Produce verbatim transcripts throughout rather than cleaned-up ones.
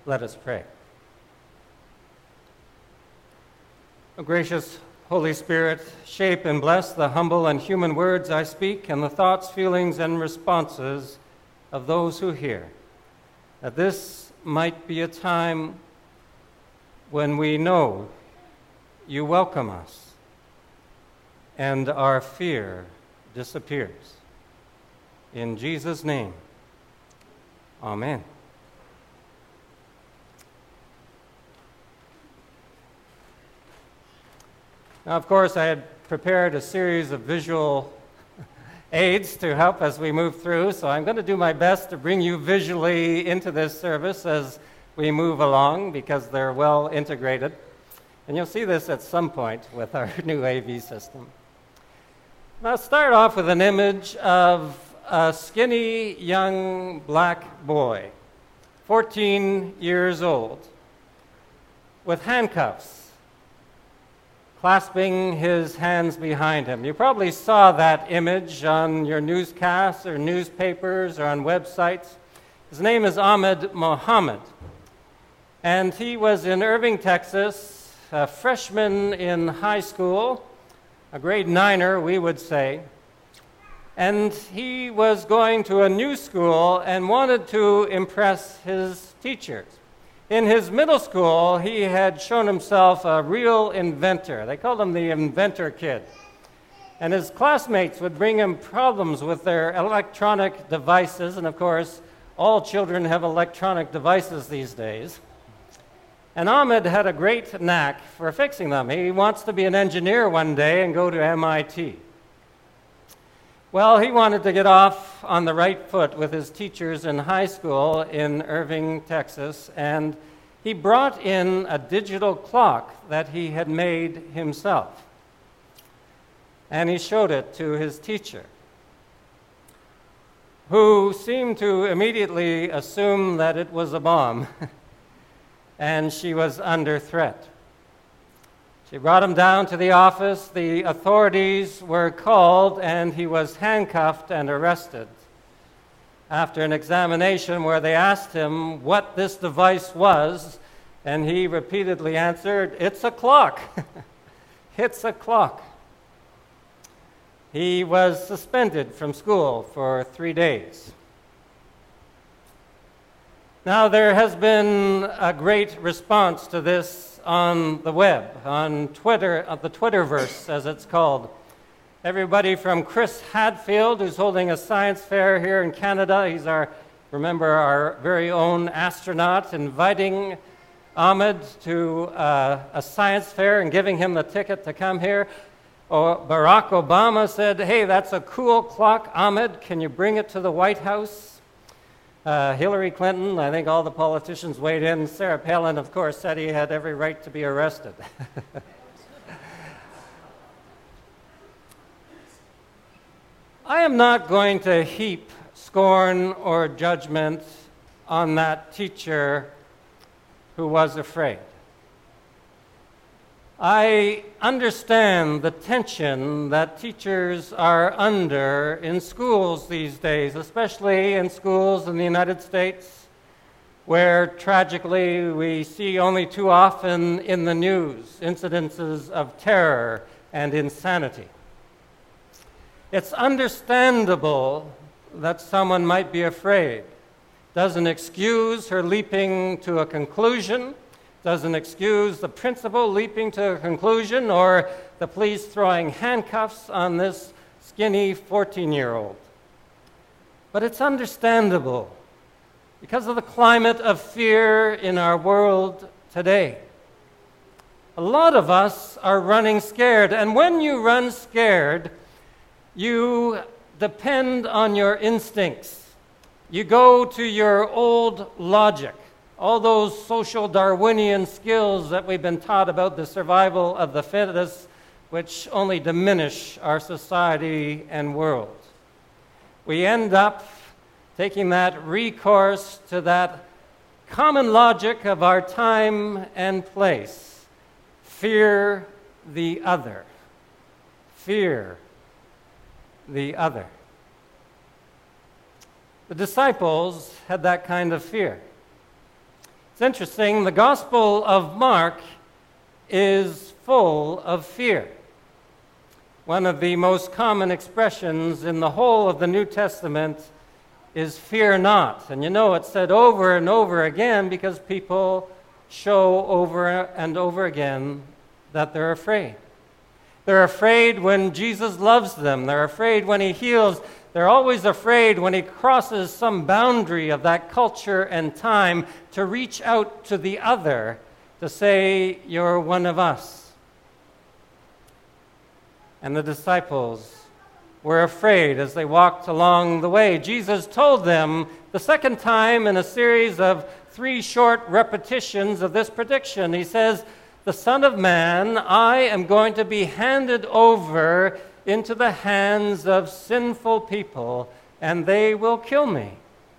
Let us pray. O gracious Holy Spirit, shape and bless the humble and human words I speak and the thoughts, feelings, and responses of those who hear, that this might be a time when we know you welcome us and our fear disappears. In Jesus' name, amen. Now, of course, I had prepared a series of visual aids to help as we move through, so I'm going to do my best to bring you visually into this service as we move along because they're well integrated. And you'll see this at some point with our new A V system. I'll start off with an image of a skinny young black boy, fourteen years old, with handcuffs, clasping his hands behind him. You probably saw that image on your newscasts or newspapers or on websites. His name is Ahmed Mohammed, and he was in Irving, Texas, a freshman in high school, a grade niner, we would say, and he was going to a new school and wanted to impress his teachers. In his middle school, he had shown himself a real inventor. They called him the inventor kid. And his classmates would bring him problems with their electronic devices, and of course, all children have electronic devices these days. And Ahmed had a great knack for fixing them. He wants to be an engineer one day and go to M I T. Well, he wanted to get off on the right foot with his teachers in high school in Irving, Texas, and he brought in a digital clock that he had made himself. And he showed it to his teacher, who seemed to immediately assume that it was a bomb, and she was under threat. She brought him down to the office. The authorities were called, and he was handcuffed and arrested. After an examination where they asked him what this device was, and he repeatedly answered, "It's a clock." It's a clock. He was suspended from school for three days. Now, there has been a great response to this on the web, on Twitter, uh, the Twitterverse, as it's called. Everybody from Chris Hadfield, who's holding a science fair here in Canada. He's our, remember, our very own astronaut, inviting Ahmed to uh, a science fair and giving him the ticket to come here. Or Barack Obama said, "Hey, that's a cool clock, Ahmed. Can you bring it to the White House?" Uh, Hillary Clinton, I think all the politicians weighed in. Sarah Palin, of course, said he had every right to be arrested. I am not going to heap scorn or judgment on that teacher who was afraid. I understand the tension that teachers are under in schools these days, especially in schools in the United States, where tragically we see only too often in the news incidences of terror and insanity. It's understandable that someone might be afraid. Doesn't excuse her leaping to a conclusion, doesn't excuse the principal leaping to a conclusion or the police throwing handcuffs on this skinny fourteen-year-old. But it's understandable because of the climate of fear in our world today. A lot of us are running scared, and when you run scared, you depend on your instincts. You go to your old logic. All those social Darwinian skills that we've been taught about the survival of the fittest, which only diminish our society and world. We end up taking that recourse to that common logic of our time and place. Fear the other. Fear the other. The disciples had that kind of fear. It's interesting, the Gospel of Mark is full of fear. One of the most common expressions in the whole of the New Testament is fear not. And you know it's said over and over again because people show over and over again that they're afraid. They're afraid when Jesus loves them. They're afraid when he heals. They're always afraid when he crosses some boundary of that culture and time to reach out to the other, to say, "You're one of us." And the disciples were afraid as they walked along the way. Jesus told them the second time in a series of three short repetitions of this prediction. He says, "The Son of Man, I am going to be handed over into the hands of sinful people, and they will kill me.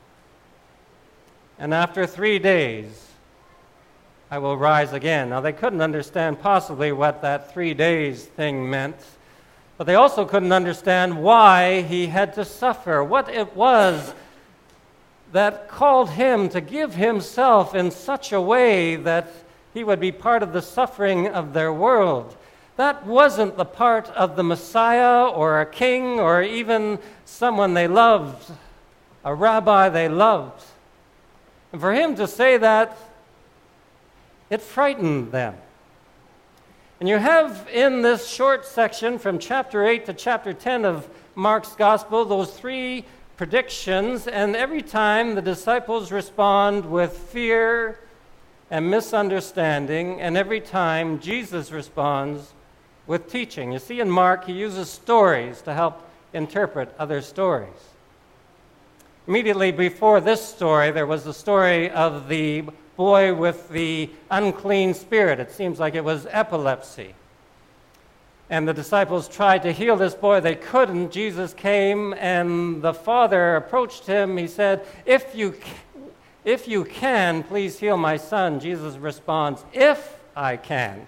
And after three days, I will rise again." Now, they couldn't understand possibly what that three days thing meant, but they also couldn't understand why he had to suffer, what it was that called him to give himself in such a way that he would be part of the suffering of their world. That wasn't the part of the Messiah or a king or even someone they loved, a rabbi they loved. And for him to say that, it frightened them. And you have in this short section from chapter eight to chapter ten of Mark's Gospel those three predictions, and every time the disciples respond with fear and misunderstanding, and every time Jesus responds with teaching. You see, in Mark, he uses stories to help interpret other stories. Immediately before this story, there was the story of the boy with the unclean spirit. It seems like it was epilepsy. And the disciples tried to heal this boy. They couldn't. Jesus came, and the father approached him. He said, if you, if you can, please heal my son." Jesus responds, "If I can."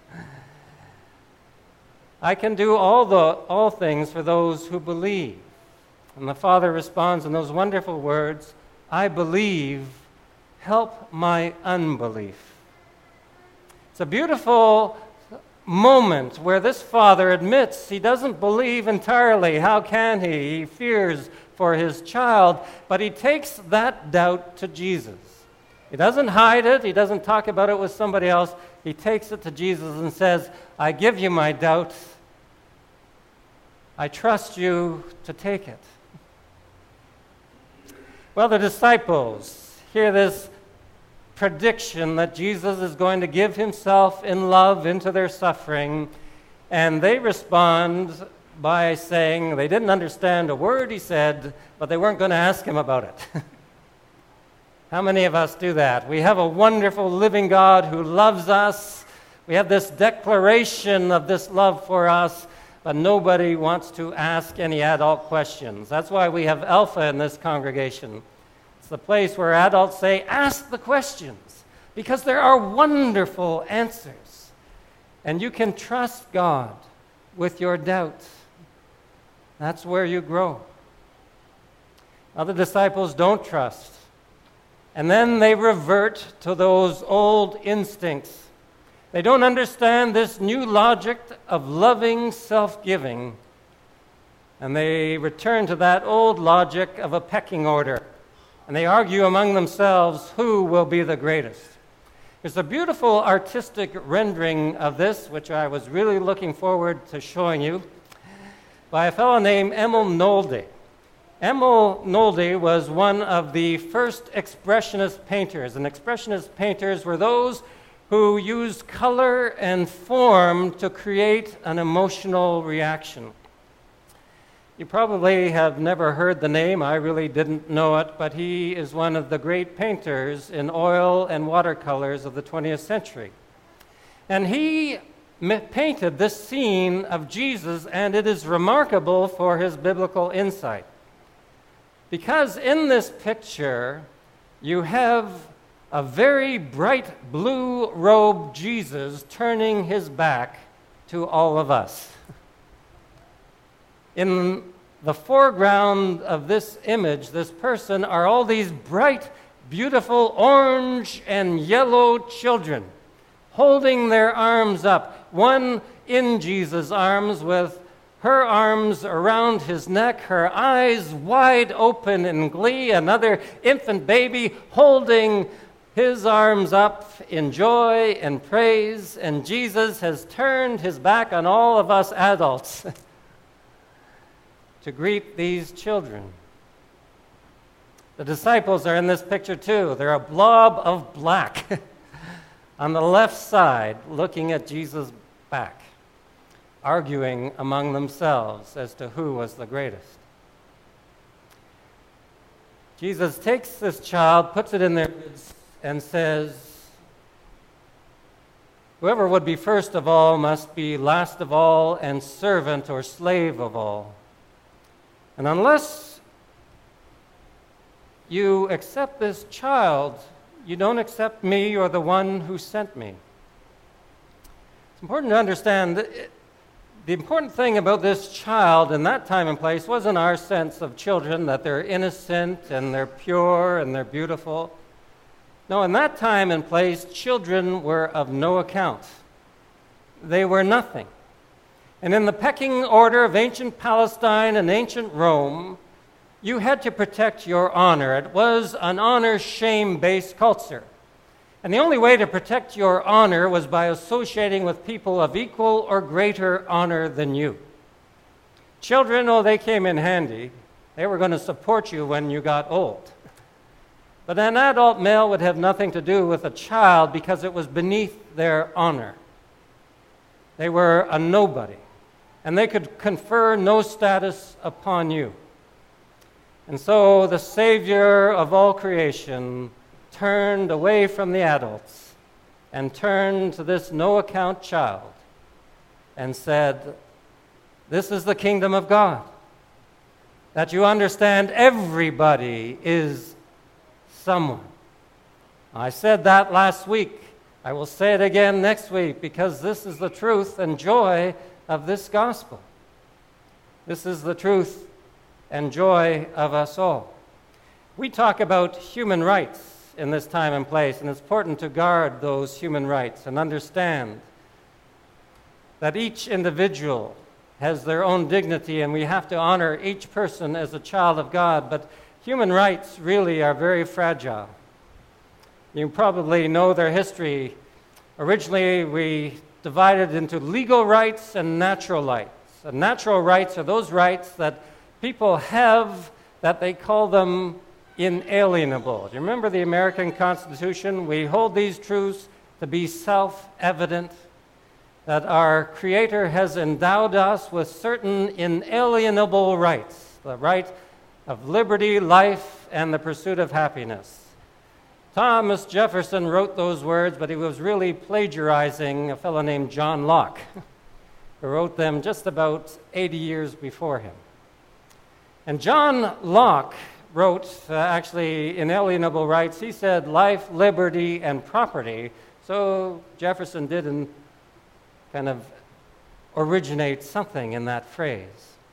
"I can do all, the, all things for those who believe." And the father responds in those wonderful words, "I believe, help my unbelief." It's a beautiful moment where this father admits he doesn't believe entirely. How can he? He fears for his child, but he takes that doubt to Jesus. He doesn't hide it. He doesn't talk about it with somebody else. He takes it to Jesus and says, "I give you my doubt. I trust you to take it." Well, the disciples hear this prediction that Jesus is going to give himself in love into their suffering, and they respond by saying they didn't understand a word he said, but they weren't going to ask him about it. How many of us do that? We have a wonderful living God who loves us. We have this declaration of this love for us, but nobody wants to ask any adult questions. That's why we have Alpha in this congregation. It's the place where adults say, "Ask the questions," because there are wonderful answers. And you can trust God with your doubts. That's where you grow. Other disciples don't trust. And then they revert to those old instincts. They don't understand this new logic of loving self-giving. And they return to that old logic of a pecking order. And they argue among themselves who will be the greatest. There's a beautiful artistic rendering of this, which I was really looking forward to showing you, by a fellow named Emil Nolde. Emil Nolde was one of the first expressionist painters. And expressionist painters were those who used color and form to create an emotional reaction. You probably have never heard the name. I really didn't know it, but he is one of the great painters in oil and watercolors of the twentieth century. And he painted this scene of Jesus, and it is remarkable for his biblical insight. Because in this picture, you have a very bright blue robed Jesus turning his back to all of us. In the foreground of this image, this person, are all these bright beautiful orange and yellow children holding their arms up, one in Jesus' arms with her arms around his neck, her eyes wide open in glee, another infant baby holding his arms up in joy and praise, and Jesus has turned his back on all of us adults to greet these children. The disciples are in this picture too. They're a blob of black on the left side looking at Jesus' back, arguing among themselves as to who was the greatest. Jesus takes this child, puts it in their midst, and says, whoever would be first of all must be last of all and servant or slave of all. And unless you accept this child, you don't accept me or the one who sent me. It's important to understand that it, the important thing about this child in that time and place wasn't our sense of children, that they're innocent and they're pure and they're beautiful. No, in that time and place, children were of no account. They were nothing. And in the pecking order of ancient Palestine and ancient Rome, you had to protect your honor. It was an honor-shame-based culture. And the only way to protect your honor was by associating with people of equal or greater honor than you. Children, oh, they came in handy. They were going to support you when you got old. But an adult male would have nothing to do with a child because it was beneath their honor. They were a nobody, and they could confer no status upon you. And so the Savior of all creation turned away from the adults and turned to this no-account child and said, this is the kingdom of God, that you understand everybody is someone. I said that last week. I will say it again next week because this is the truth and joy of this gospel. This is the truth and joy of us all. We talk about human rights in this time and place, and it's important to guard those human rights and understand that each individual has their own dignity, and we have to honor each person as a child of God, but human rights really are very fragile. You probably know their history. Originally, we divided into legal rights and natural rights. And natural rights are those rights that people have that they call them inalienable. Do you remember the American Constitution? We hold these truths to be self-evident, that our Creator has endowed us with certain inalienable rights, the right of liberty, life, and the pursuit of happiness. Thomas Jefferson wrote those words, but he was really plagiarizing a fellow named John Locke, who wrote them just about eighty years before him. And John Locke wrote, uh, actually, inalienable rights. He said life, liberty, and property. So Jefferson didn't kind of originate something in that phrase.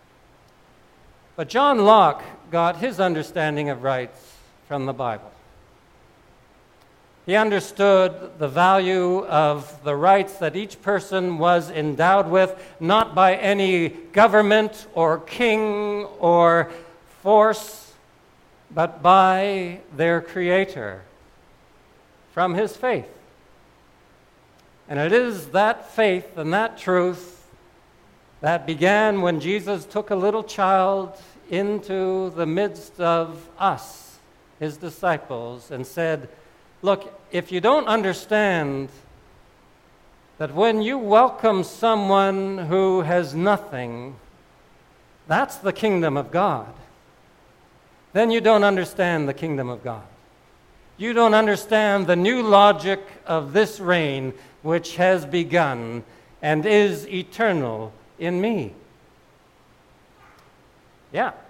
But John Locke got his understanding of rights from the Bible. He understood the value of the rights that each person was endowed with, not by any government or king or force, but by their Creator from his faith. And it is that faith and that truth that began when Jesus took a little child into the midst of us, his disciples, and said, look, if you don't understand that when you welcome someone who has nothing, that's the kingdom of God, then you don't understand the kingdom of God. You don't understand the new logic of this reign which has begun and is eternal in me. Yeah. I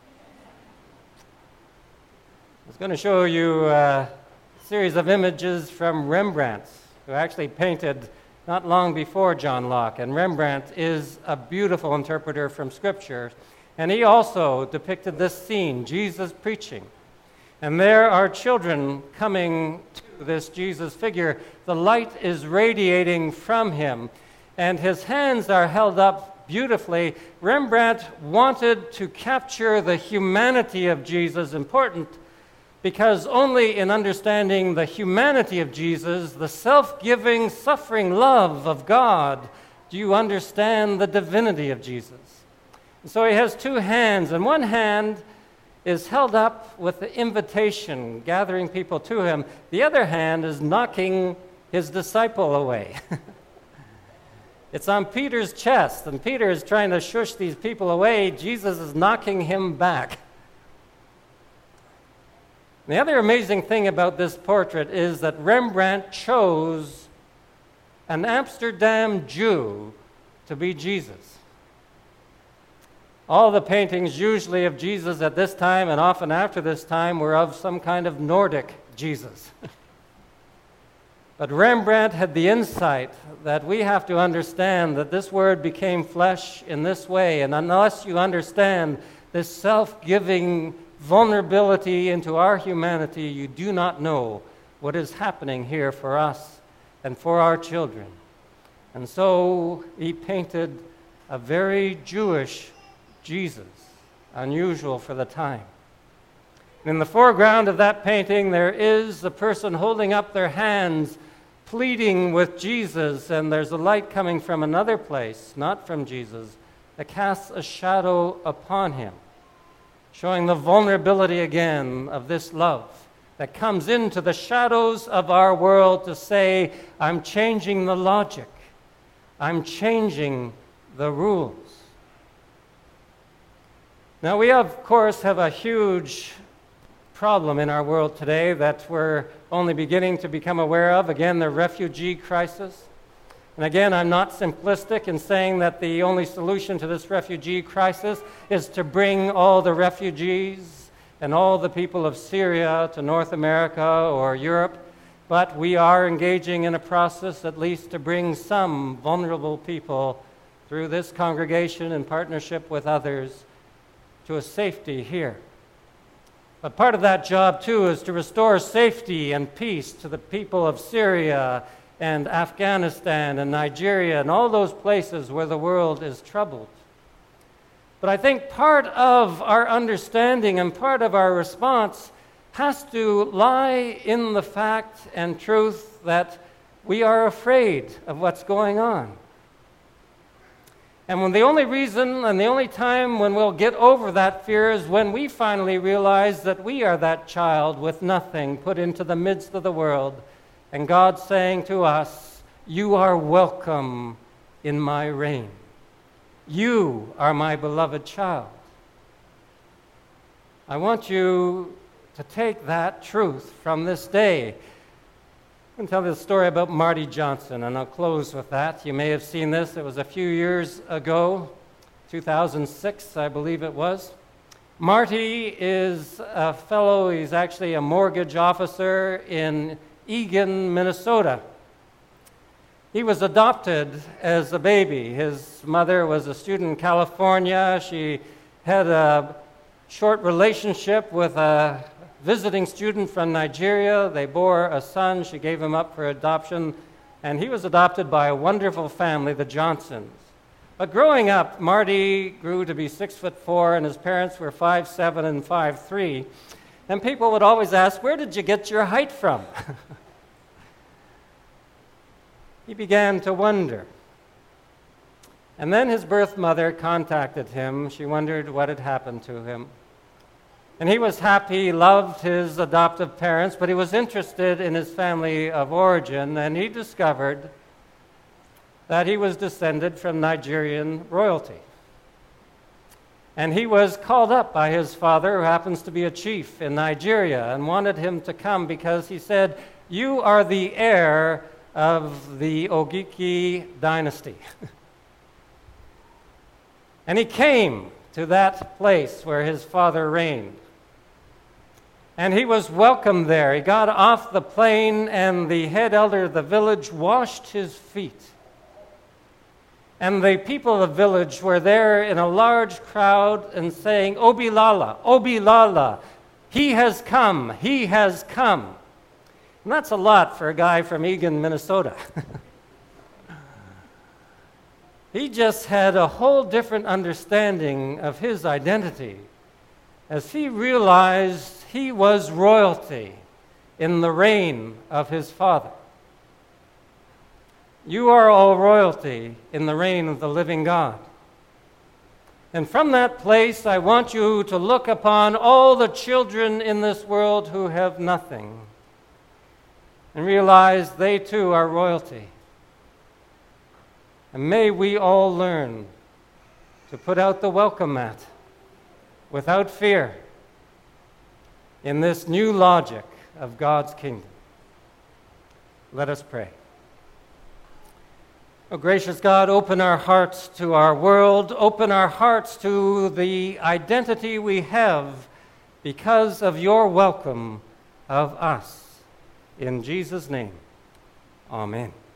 was going to show you a series of images from Rembrandt, who actually painted not long before John Locke. And Rembrandt is a beautiful interpreter from Scripture. And he also depicted this scene, Jesus preaching. And there are children coming to this Jesus figure. The light is radiating from him, and his hands are held up beautifully. Rembrandt wanted to capture the humanity of Jesus, important because only in understanding the humanity of Jesus, the self-giving, suffering love of God, do you understand the divinity of Jesus. And so he has two hands, and one hand is held up with the invitation, gathering people to him. The other hand is knocking his disciple away. It's on Peter's chest, and Peter is trying to shush these people away. Jesus is knocking him back. The other amazing thing about this portrait is that Rembrandt chose an Amsterdam Jew to be Jesus. All the paintings usually of Jesus at this time and often after this time were of some kind of Nordic Jesus. But Rembrandt had the insight that we have to understand that this word became flesh in this way, and unless you understand this self-giving vulnerability into our humanity, you do not know what is happening here for us and for our children. And so he painted a very Jewish Jesus, unusual for the time. In the foreground of that painting, there is the person holding up their hands, pleading with Jesus, and there's a light coming from another place, not from Jesus, that casts a shadow upon him, showing the vulnerability again of this love that comes into the shadows of our world to say, I'm changing the logic, I'm changing the rules. Now, we, of course, have a huge problem in our world today that we're only beginning to become aware of. Again, the refugee crisis. And again, I'm not simplistic in saying that the only solution to this refugee crisis is to bring all the refugees and all the people of Syria to North America or Europe, but we are engaging in a process at least to bring some vulnerable people through this congregation in partnership with others to a safety here. But part of that job, too, is to restore safety and peace to the people of Syria and Afghanistan and Nigeria and all those places where the world is troubled. But I think part of our understanding and part of our response has to lie in the fact and truth that we are afraid of what's going on. And when the only reason and the only time when we'll get over that fear is when we finally realize that we are that child with nothing put into the midst of the world, and God saying to us, you are welcome in my reign. You are my beloved child. I want you to take that truth from this day. I'm going to tell you the story about Marty Johnson, and I'll close with that. You may have seen this. It was a few years ago, two thousand six, I believe it was. Marty is a fellow, he's actually a mortgage officer in Eagan, Minnesota. He was adopted as a baby. His mother was a student in California. She had a short relationship with a visiting student from Nigeria. They bore a son. She gave him up for adoption, and he was adopted by a wonderful family, the Johnsons. But growing up, Marty grew to be six foot four, and his parents were five seven and five three. And people would always ask, where did you get your height from? He began to wonder. And then his birth mother contacted him. She wondered what had happened to him. And he was happy, he loved his adoptive parents, but he was interested in his family of origin, and he discovered that he was descended from Nigerian royalty. And he was called up by his father, who happens to be a chief in Nigeria, and wanted him to come because he said, you are the heir of the Ogiki dynasty. And he came to that place where his father reigned. And he was welcomed there. He got off the plane, and the head elder of the village washed his feet. And the people of the village were there in a large crowd and saying, Obilala, Obilala, He has come. He has come. And that's a lot for a guy from Eagan, Minnesota. He just had a whole different understanding of his identity as he realized he was royalty in the reign of his Father. You are all royalty in the reign of the living God. And from that place, I want you to look upon all the children in this world who have nothing and realize they too are royalty. And may we all learn to put out the welcome mat without fear in this new logic of God's kingdom. Let us pray. Oh, gracious God, open our hearts to our world, open our hearts to the identity we have because of your welcome of us. In Jesus' name, amen.